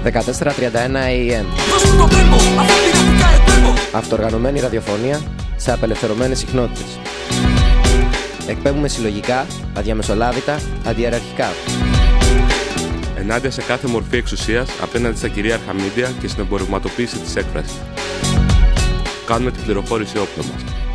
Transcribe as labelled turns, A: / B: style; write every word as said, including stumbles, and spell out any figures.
A: δεκατέσσερα τριάντα ένα έι εμ. Αυτοοργανωμένη ραδιοφωνία σε απελευθερωμένες συχνότητες. Εκπέμπουμε συλλογικά, αδιαμεσολάβητα, αντιεραρχικά.
B: Ενάντια σε κάθε μορφή εξουσίας απέναντι στα κυρίαρχα μίντια και στην εμπορευματοποίηση της έκφρασης. Κάνουμε την πληροφόρηση όπλο μας.